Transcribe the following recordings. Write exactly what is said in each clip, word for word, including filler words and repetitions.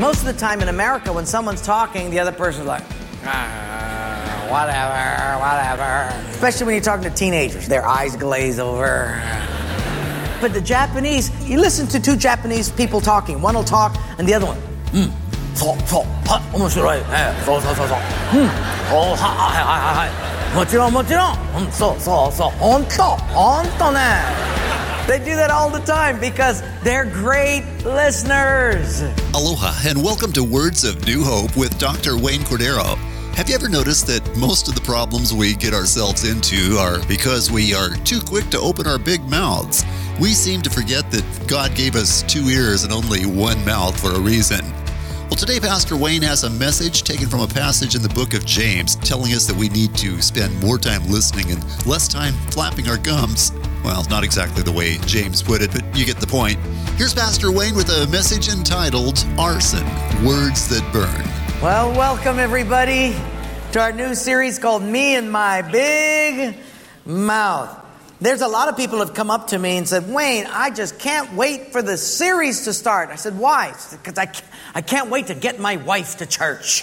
Most of the time in America, when someone's talking, the other person's like, ah, whatever, whatever. Especially when you're talking to teenagers. Their eyes glaze over. But the Japanese, you listen to two Japanese people talking. One will talk, and the other one, mm, so, so, ha, omoshiroi, eh, so, so, so, so, hmm, oh, ha, ha, ha, ha, ha, mochiron, mochiron, hmm, so, so, so, honto, honto ne. They do that all the time because they're great listeners. Aloha, and welcome to Words of New Hope with Doctor Wayne Cordero. Have you ever noticed that most of the problems we get ourselves into are because we are too quick to open our big mouths? We seem to forget that God gave us two ears and only one mouth for a reason. Well, today Pastor Wayne has a message taken from a passage in the book of James telling us that we need to spend more time listening and less time flapping our gums. Well, not exactly the way James put it, but you get the point. Here's Pastor Wayne with a message entitled Arson, Words That Burn. Well, welcome everybody to our new series called Me and My Big Mouth. There's a lot of people have come up to me and said, Wayne, I just can't wait for the series to start. I said, why? Because I, I can't wait to get my wife to church.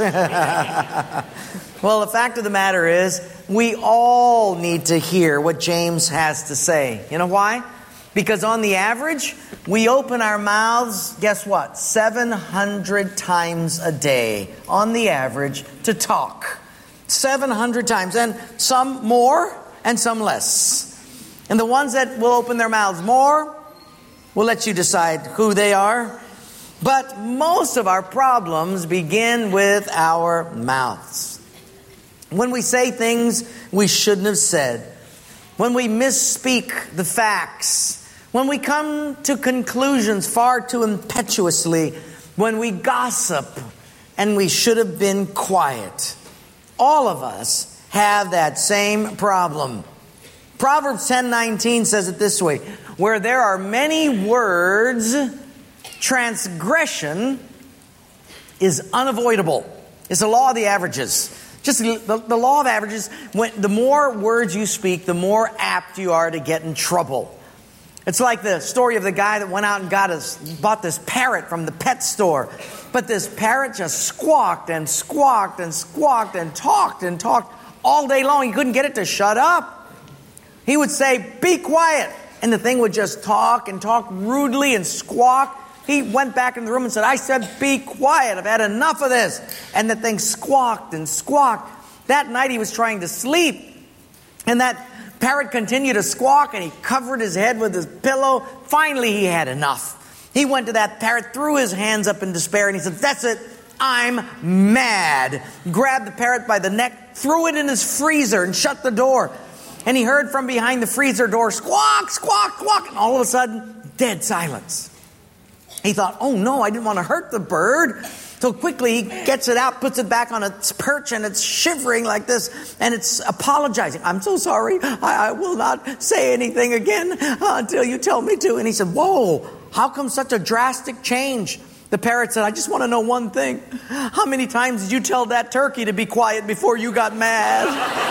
Well, the fact of the matter is, we all need to hear what James has to say. You know why? Because on the average, we open our mouths, guess what? seven hundred times a day, on the average, to talk. seven hundred times. And some more and some less. And the ones that will open their mouths more, we'll let you decide who they are. But most of our problems begin with our mouths. When we say things we shouldn't have said, when we misspeak the facts, when we come to conclusions far too impetuously, when we gossip and we should have been quiet. All of us have that same problem. Proverbs ten nineteen says it this way, where there are many words, transgression is unavoidable. It's the law of the averages. Just the, the law of averages, when, the more words you speak, the more apt you are to get in trouble. It's like the story of the guy that went out and got his, bought this parrot from the pet store. But this parrot just squawked and squawked and squawked and talked and talked all day long. He couldn't get it to shut up. He would say, be quiet. And the thing would just talk and talk rudely and squawk. He went back in the room and said, I said, be quiet. I've had enough of this. And the thing squawked and squawked. That night he was trying to sleep. And that parrot continued to squawk and he covered his head with his pillow. Finally, he had enough. He went to that parrot, threw his hands up in despair, and he said, that's it. I'm mad. Grabbed the parrot by the neck, threw it in his freezer and shut the door. And he heard from behind the freezer door, squawk, squawk, squawk. And all of a sudden, dead silence. He thought, oh no, I didn't want to hurt the bird. So quickly he gets it out, puts it back on its perch, and it's shivering like this. And it's apologizing. I'm so sorry. I, I will not say anything again uh, until you tell me to. And he said, whoa, how come such a drastic change? The parrot said, I just want to know one thing. How many times did you tell that turkey to be quiet before you got mad?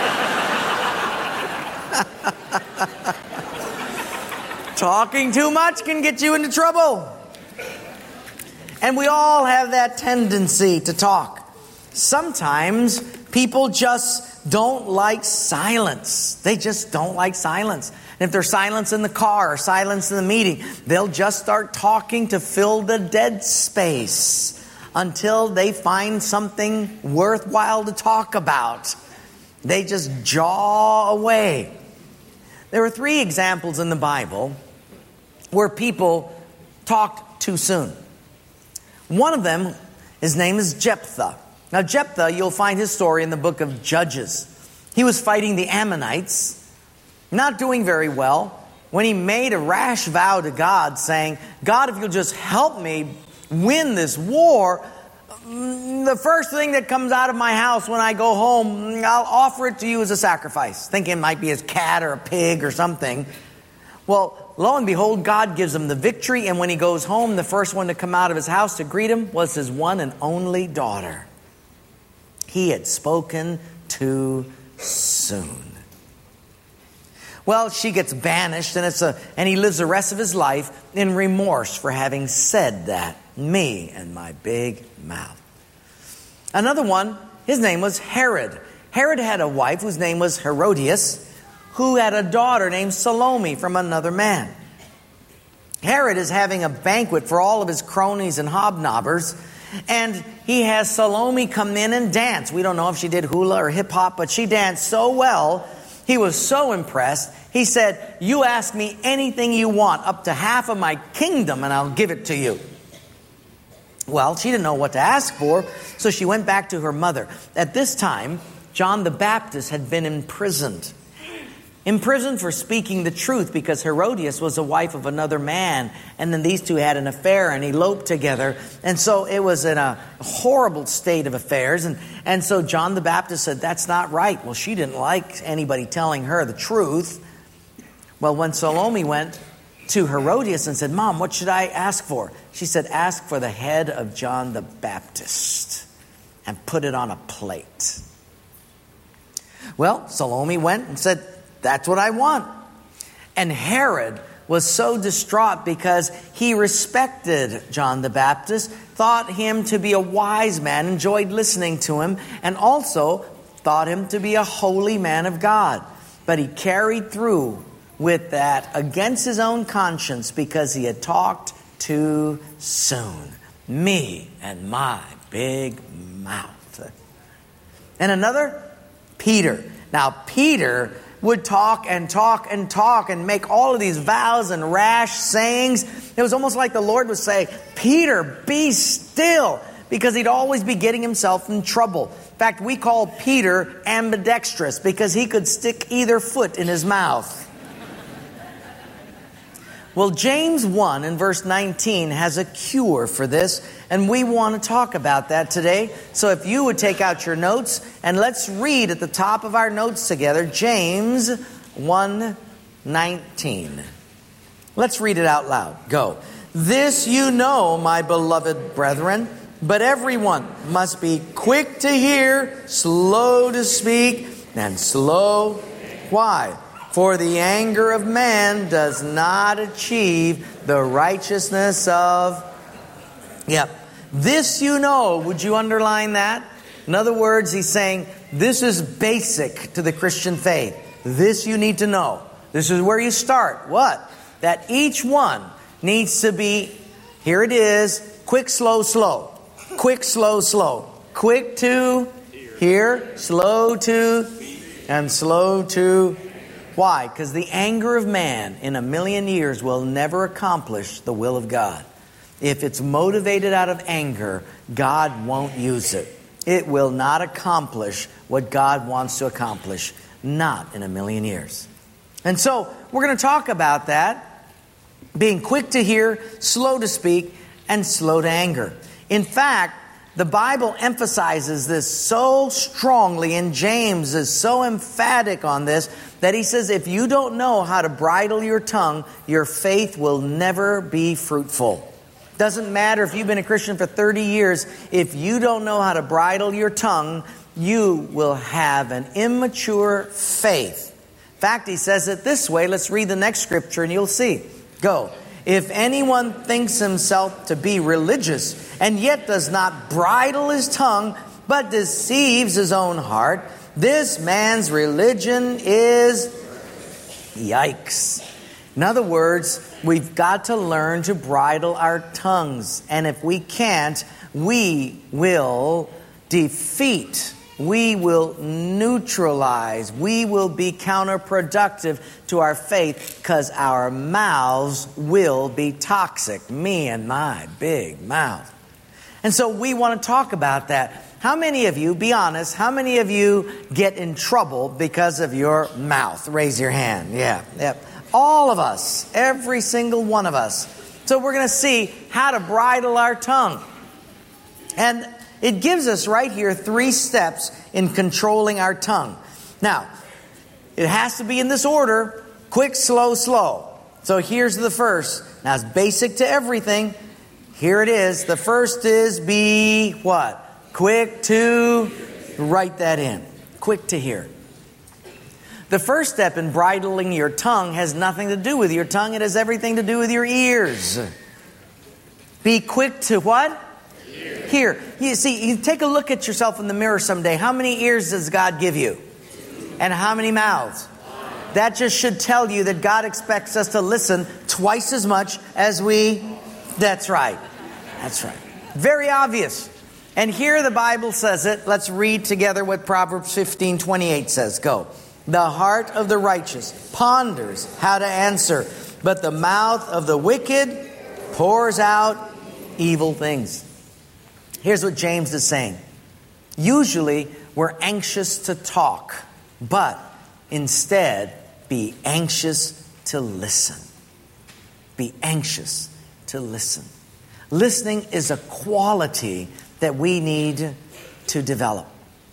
Talking too much can get you into trouble. And we all have that tendency to talk. Sometimes people just don't like silence. They just don't like silence. And if there's silence in the car or silence in the meeting, they'll just start talking to fill the dead space until they find something worthwhile to talk about. They just jaw away. There are three examples in the Bible where people talked too soon. One of them, his name is Jephthah. Now Jephthah, you'll find his story in the book of Judges. He was fighting the Ammonites, not doing very well, when he made a rash vow to God saying, God, if you'll just help me win this war, the first thing that comes out of my house when I go home, I'll offer it to you as a sacrifice. Thinking it might be his cat or a pig or something. Well, lo and behold, God gives him the victory. And when he goes home, the first one to come out of his house to greet him was his one and only daughter. He had spoken too soon. Well, she gets banished, and it's a, and he lives the rest of his life in remorse for having said that. Me and my big mouth. Another one, his name was Herod. Herod had a wife whose name was Herodias, who had a daughter named Salome from another man. Herod is having a banquet for all of his cronies and hobnobbers, and he has Salome come in and dance. We don't know if she did hula or hip-hop, but she danced so well. He was so impressed. He said, you ask me anything you want, up to half of my kingdom, and I'll give it to you. Well, she didn't know what to ask for, so she went back to her mother. At this time, John the Baptist had been imprisoned. Imprisoned for speaking the truth, because Herodias was the wife of another man, and then these two had an affair and eloped together. And so it was in a horrible state of affairs. And, and so John the Baptist said, that's not right. Well, she didn't like anybody telling her the truth. Well, when Salome went to Herodias and said, Mom, what should I ask for? She said, ask for the head of John the Baptist and put it on a plate. Well, Salome went and said, that's what I want. And Herod was so distraught because he respected John the Baptist, thought him to be a wise man, enjoyed listening to him, and also thought him to be a holy man of God. But he carried through with that against his own conscience because he had talked too soon. Me and my big mouth. And another, Peter. Now, Peter would talk and talk and talk and make all of these vows and rash sayings. It was almost like the Lord would say, Peter, be still, because he'd always be getting himself in trouble. In fact, we call Peter ambidextrous because he could stick either foot in his mouth. Well, James one in verse nineteen has a cure for this, and we want to talk about that today. So if you would take out your notes, and let's read at the top of our notes together, James one nineteen. Let's read it out loud. Go. This you know, my beloved brethren, but everyone must be quick to hear, slow to speak, and slow. Why? For the anger of man does not achieve the righteousness of... Yep. This you know. Would you underline that? In other words, he's saying, this is basic to the Christian faith. This you need to know. This is where you start. What? That each one needs to be, here it is, quick, slow, slow. Quick, slow, slow. Quick to hear, slow to, and slow to... Why? Because the anger of man in a million years will never accomplish the will of God. If it's motivated out of anger, God won't use it. It will not accomplish what God wants to accomplish. Not in a million years. And so we're going to talk about that. Being quick to hear, slow to speak, and slow to anger. In fact, the Bible emphasizes this so strongly, and James is so emphatic on this, that he says if you don't know how to bridle your tongue, your faith will never be fruitful. Doesn't matter if you've been a Christian for thirty years, if you don't know how to bridle your tongue, you will have an immature faith. In fact, he says it this way. Let's read the next scripture and you'll see. Go. If anyone thinks himself to be religious and yet does not bridle his tongue, but deceives his own heart, this man's religion is yikes. In other words, we've got to learn to bridle our tongues. And if we can't, we will defeat. We will neutralize. We will be counterproductive to our faith because our mouths will be toxic. Me and my big mouth. And so we want to talk about that. How many of you, be honest, how many of you get in trouble because of your mouth? Raise your hand. Yeah, yep. All of us. Every single one of us. So we're going to see how to bridle our tongue. And it gives us right here three steps in controlling our tongue. Now, it has to be in this order. Quick, slow, slow. So here's the first. Now it's basic to everything. Here it is. The first is be what? Quick to, write that in. Quick to hear. The first step in bridling your tongue has nothing to do with your tongue. It has everything to do with your ears. Be quick to what? Hear. Hear. You see, you take a look at yourself in the mirror someday. How many ears does God give you? And how many mouths? That just should tell you that God expects us to listen twice as much as we... That's right. That's right. Very obvious. And here the Bible says it. Let's read together what Proverbs fifteen twenty-eight says. Go. The heart of the righteous ponders how to answer, but the mouth of the wicked pours out evil things. Here's what James is saying. Usually we're anxious to talk, but instead be anxious to listen. Be anxious to listen. Listening is a quality that we need to develop.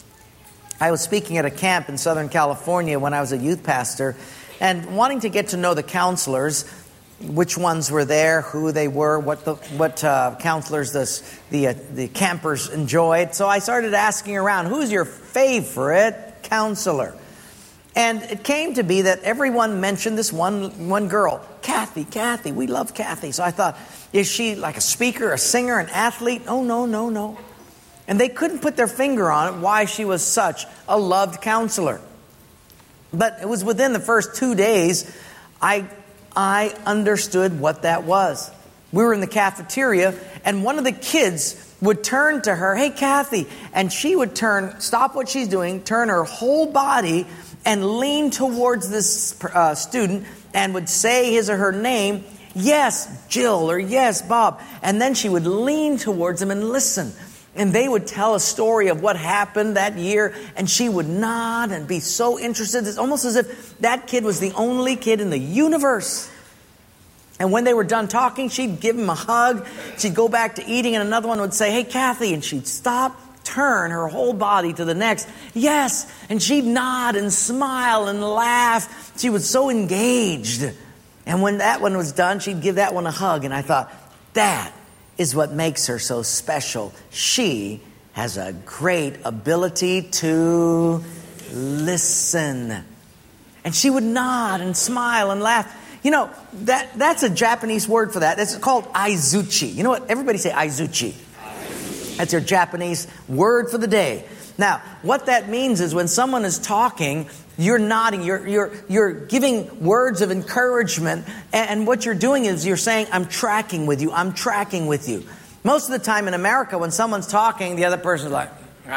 I was speaking at a camp in Southern California when I was a youth pastor, and wanting to get to know the counselors, which ones were there, who they were, what the what uh, counselors the the, uh, the campers enjoyed. So I started asking around, who's your favorite counselor? And it came to be that everyone mentioned this one one girl, Kathy, Kathy, we love Kathy. So I thought, is she like a speaker, a singer, an athlete? Oh, no, no, no. And they couldn't put their finger on it why she was such a loved counselor. But it was within the first two days, I I understood what that was. We were in the cafeteria, and one of the kids would turn to her, hey, Kathy, and she would turn, stop what she's doing, turn her whole body and lean towards this uh, student and would say his or her name, yes, Jill, or yes, Bob. And then she would lean towards them and listen. And they would tell a story of what happened that year, and she would nod and be so interested. It's almost as if that kid was the only kid in the universe. And when they were done talking, she'd give him a hug. She'd go back to eating, and another one would say, hey, Kathy, and she'd stop, turn her whole body to the next. Yes, and she'd nod and smile and laugh. She was so engaged. And when that one was done, she'd give that one a hug. And I thought, that is what makes her so special. She has a great ability to listen. And she would nod and smile and laugh. You know, that that's a Japanese word for that. It's called aizuchi. You know what? Everybody say aizuchi. That's your Japanese word for the day. Now, what that means is when someone is talking, you're nodding, you're you're you're giving words of encouragement, and, and what you're doing is you're saying, I'm tracking with you, I'm tracking with you. Most of the time in America, when someone's talking, the other person's like,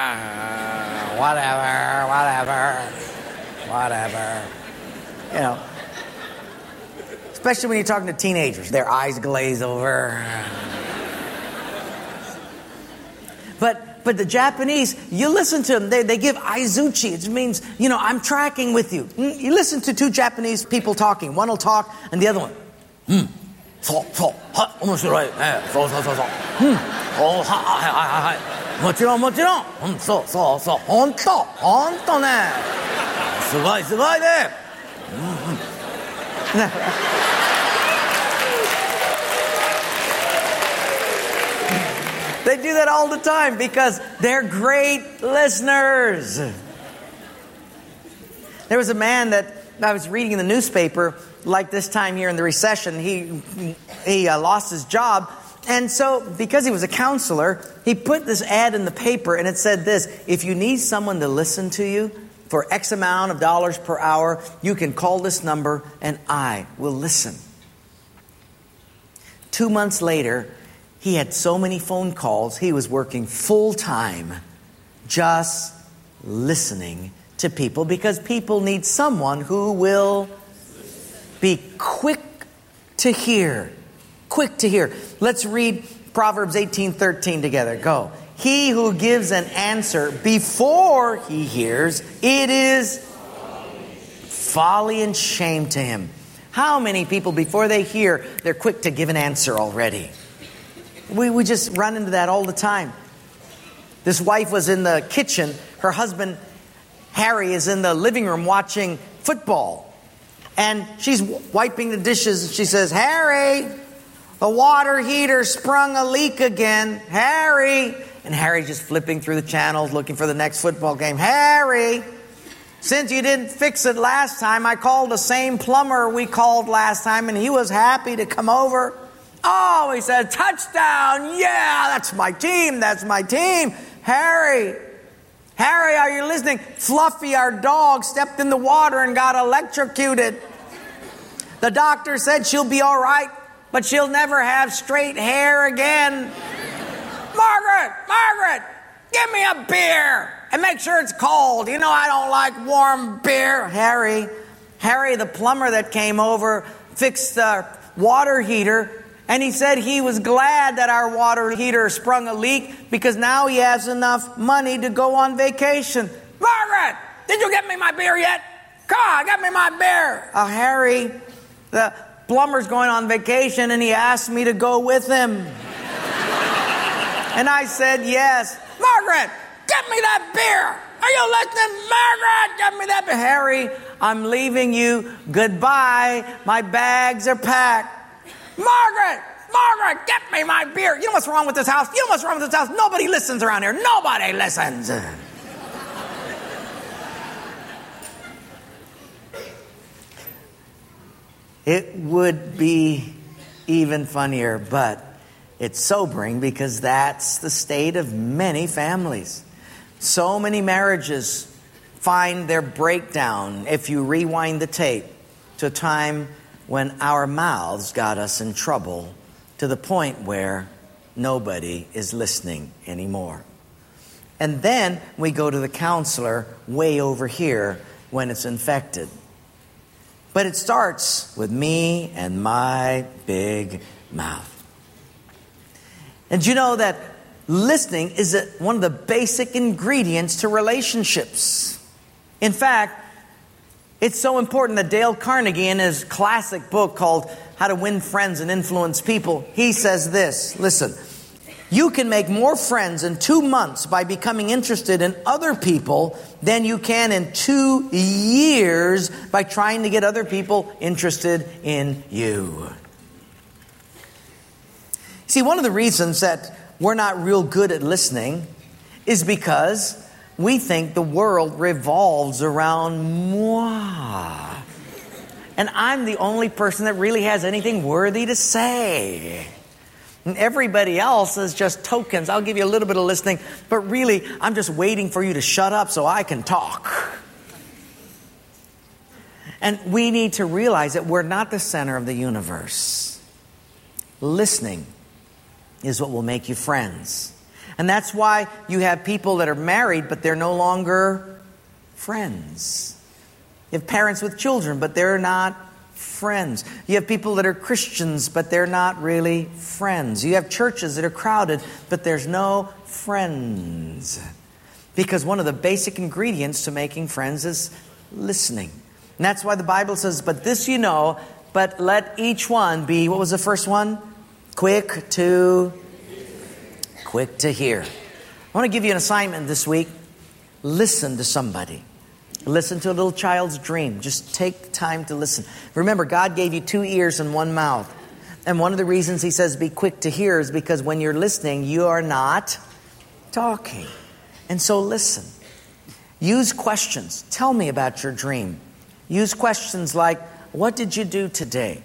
ah, whatever, whatever, whatever. You know. Especially when you're talking to teenagers, their eyes glaze over. But but the Japanese, you listen to them, they, they give aizuchi. It means, you know, I'm tracking with you. You listen to two Japanese people talking. One will talk and the other one, hmm, so, so, ha, omoshiroi, eh, so, so, so, so, hmm, oh, ha, ha, ha, ha, ha, mochiron, mochiron, hmm, so, so, so, honto, honto ne, sugoi, sugoi ne. They do that all the time because they're great listeners. There was a man that I was reading in the newspaper, like this time here in the recession, he he uh, lost his job. And so because he was a counselor, he put this ad in the paper and it said this, if you need someone to listen to you for X amount of dollars per hour, you can call this number and I will listen. Two months later, he had so many phone calls, he was working full time just listening to people because people need someone who will be quick to hear. Quick to hear. Let's read Proverbs eighteen thirteen together. Go. He who gives an answer before he hears, it is folly and shame to him. How many people before they hear, they're quick to give an answer already? We we just run into that all the time. This wife was in the kitchen. Her husband, Harry, is in the living room watching football. And she's wiping the dishes. And she says, Harry, the water heater sprung a leak again. Harry. And Harry's just flipping through the channels looking for the next football game. Harry, since you didn't fix it last time, I called the same plumber we called last time and he was happy to come over. Oh, he said, touchdown. Yeah, that's my team. That's my team. Harry, Harry, are you listening? Fluffy, our dog, stepped in the water and got electrocuted. The doctor said she'll be all right, but she'll never have straight hair again. Margaret, Margaret, give me a beer and make sure it's cold. You know I don't like warm beer. Harry, Harry, the plumber that came over, fixed the water heater, and he said he was glad that our water heater sprung a leak because now he has enough money to go on vacation. Margaret, did you get me my beer yet? Come on, get me my beer. Uh, Harry, the plumber's going on vacation and he asked me to go with him. And I said yes. Margaret, get me that beer. Are you listening? Margaret, get me that beer. Harry, I'm leaving you. Goodbye. My bags are packed. Margaret, Margaret, get me my beer. You know what's wrong with this house? You know what's wrong with this house? Nobody listens around here. Nobody listens. It would be even funnier, but it's sobering because that's the state of many families. So many marriages find their breakdown if you rewind the tape to a time when our mouths got us in trouble to the point where nobody is listening anymore. And then we go to the counselor way over here when it's infected. But it starts with me and my big mouth. And you know that listening is a, one of the basic ingredients to relationships. In fact, it's so important that Dale Carnegie, in his classic book called How to Win Friends and Influence People, he says this, listen, you can make more friends in two months by becoming interested in other people than you can in two years by trying to get other people interested in you. See, one of the reasons that we're not real good at listening is because we think the world revolves around moi. And I'm the only person that really has anything worthy to say. And everybody else is just tokens. I'll give you a little bit of listening, but really, I'm just waiting for you to shut up so I can talk. And we need to realize that we're not the center of the universe. Listening is what will make you friends. And that's why you have people that are married, but they're no longer friends. You have parents with children, but they're not friends. You have people that are Christians, but they're not really friends. You have churches that are crowded, but there's no friends. Because one of the basic ingredients to making friends is listening. And that's why the Bible says, but this you know, but let each one be, what was the first one? Quick to, quick to hear. I want to give you an assignment this week. Listen to somebody. Listen to a little child's dream. Just take time to listen. Remember, God gave you two ears and one mouth. And one of the reasons he says be quick to hear is because when you're listening, you are not talking. And so listen. Use questions. Tell me about your dream. Use questions like, what did you do today?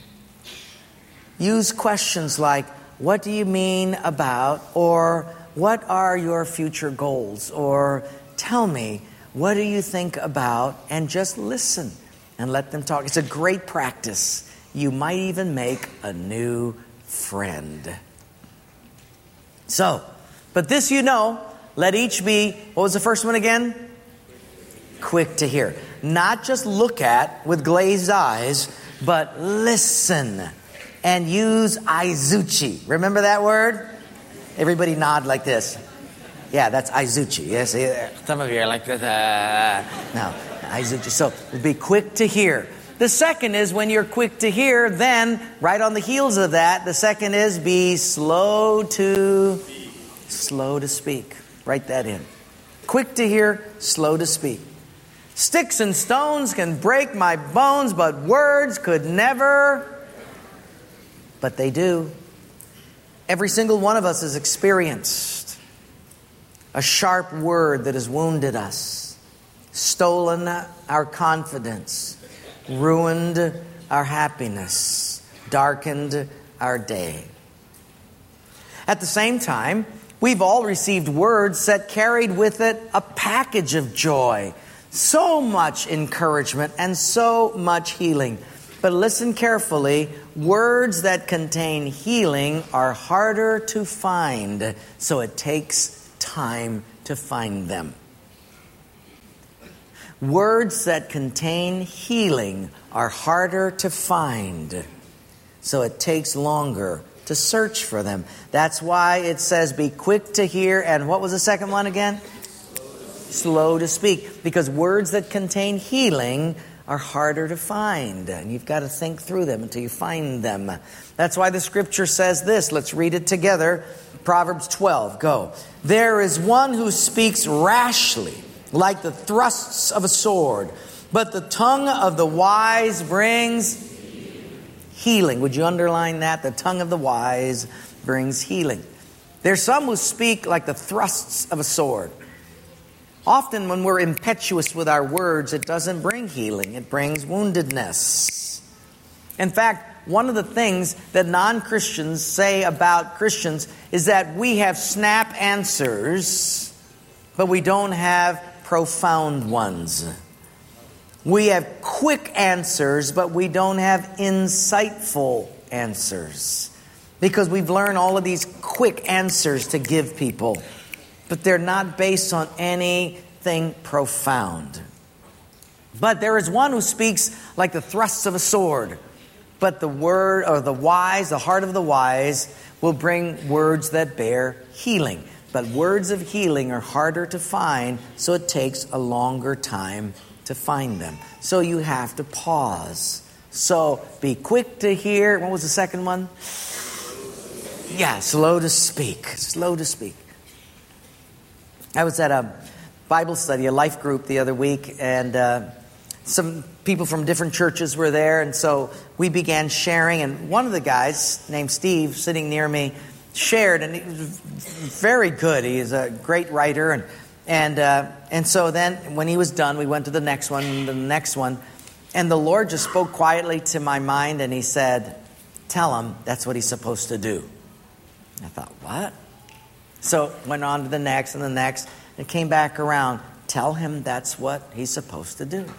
Use questions like, what do you mean about, or what are your future goals? Or tell me, what do you think about? And just listen and let them talk. It's a great practice. You might even make a new friend. So, but this you know, let each be, what was the first one again? Quick to hear. Not just look at with glazed eyes, but listen. And use aizuchi. Remember that word? Everybody nod like this. Yeah, that's aizuchi. Yes, some of you are like this. Uh, no, aizuchi. So be quick to hear. The second is when you're quick to hear, then right on the heels of that, the second is be slow to slow to speak. Write that in. Quick to hear, slow to speak. Sticks and stones can break my bones, but words could never. But they do. Every single one of us has experienced a sharp word that has wounded us, stolen our confidence, ruined our happiness, darkened our day. At the same time, we've all received words that carried with it a package of joy, so much encouragement, and so much healing. But listen carefully, words that contain healing are harder to find, so it takes time to find them. Words that contain healing are harder to find, so it takes longer to search for them. That's why it says, be quick to hear, and what was the second one again? Slow to speak. Because words that contain healing are harder to find, and you've got to think through them until you find them. That's why the scripture says this. Let's read it together. Proverbs twelve, go. There is one who speaks rashly, like the thrusts of a sword, but the tongue of the wise brings healing. Would you underline that? The tongue of the wise brings healing. There's some who speak like the thrusts of a sword. Often when we're impetuous with our words, it doesn't bring healing. It brings woundedness. In fact, one of the things that non-Christians say about Christians is that we have snap answers, but we don't have profound ones. We have quick answers, but we don't have insightful answers. Because we've learned all of these quick answers to give people, but they're not based on anything profound. But there is one who speaks like the thrusts of a sword. But the word, or the wise, the heart of the wise, will bring words that bear healing. But words of healing are harder to find, so it takes a longer time to find them. So you have to pause. So be quick to hear. What was the second one? Yeah, slow to speak. Slow to speak. I was at a Bible study, a life group the other week, and uh, some people from different churches were there, and so we began sharing, and one of the guys, named Steve, sitting near me, shared, and he was very good. He is a great writer, and and uh, and so then when he was done, we went to the next one, and the next one, and the Lord just spoke quietly to my mind, and He said, "Tell him that's what he's supposed to do." I thought, what? So went on to the next and the next, and came back around. Tell him that's what he's supposed to do.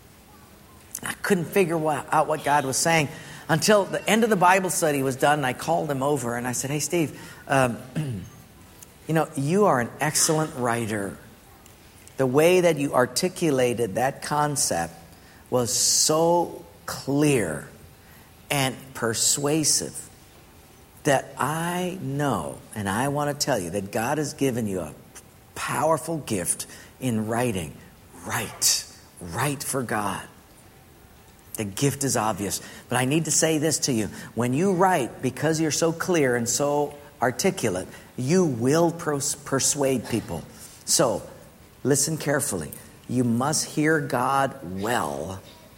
I couldn't figure what, out what God was saying until the end of the Bible study was done. And I called him over and I said, "Hey, Steve, um, you know, you are an excellent writer. The way that you articulated that concept was so clear and persuasive that I know, and I want to tell you, that God has given you a powerful gift in writing. Write. Write for God. The gift is obvious. But I need to say this to you. When you write, because you're so clear and so articulate, you will pers- persuade people. So, listen carefully. You must hear God well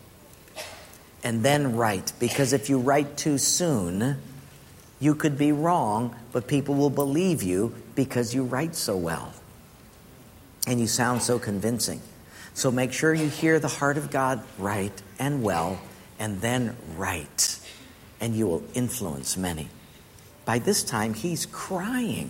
and then write. Because if you write too soon, you could be wrong, but people will believe you because you write so well. And you sound so convincing. So make sure you hear the heart of God right and well, and then write. And you will influence many. By this time, he's crying.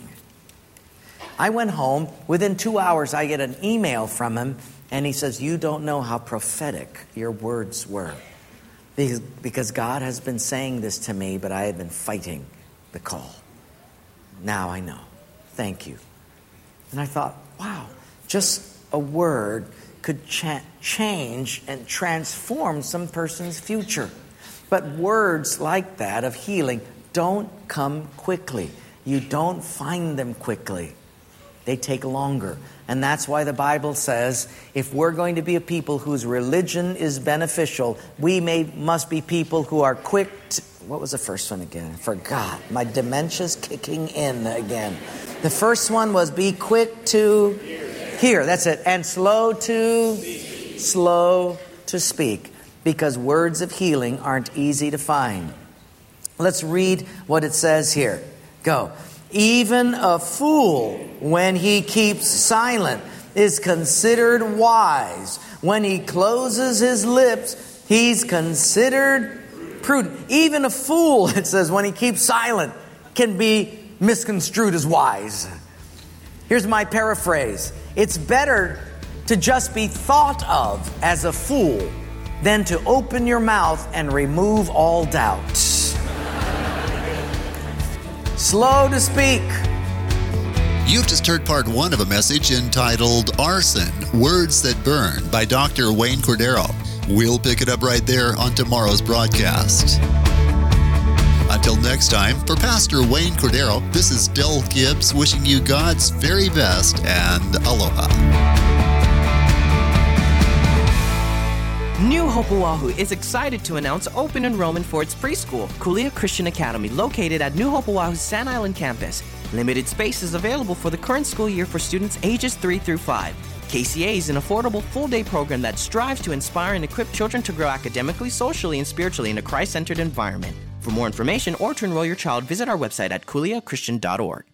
I went home. Within two hours, I get an email from him, and he says, "You don't know how prophetic your words were. Because, because God has been saying this to me, but I have been fighting the call. Now I know. Thank you." And I thought, wow, just a word could cha- change and transform some person's future. But words like that of healing don't come quickly. You don't find them quickly. They take longer. And that's why the Bible says, if we're going to be a people whose religion is beneficial, we may must be people who are quick to, what was the first one again? I forgot. My dementia's kicking in again. The first one was be quick to hear. That's it. And slow to speak. Slow to speak. Because words of healing aren't easy to find. Let's read what it says here. Go. Even a fool, when he keeps silent, is considered wise. When he closes his lips, he's considered prudent. Even a fool, it says, when he keeps silent, can be misconstrued as wise. Here's my paraphrase. It's better to just be thought of as a fool than to open your mouth and remove all doubt. Slow to speak. You've just heard part one of a message entitled Arson, Words That Burn by Doctor Wayne Cordero. We'll pick it up right there on tomorrow's broadcast. Until next time, for Pastor Wayne Cordero, this is Del Gibbs wishing you God's very best and aloha. New Hope Oahu is excited to announce open enrollment for its preschool, Kulia Christian Academy, located at New Hope Oahu's Sand Island campus. Limited space is available for the current school year for students ages three through five. K C A is an affordable full-day program that strives to inspire and equip children to grow academically, socially, and spiritually in a Christ-centered environment. For more information or to enroll your child, visit our website at kulia christian dot org.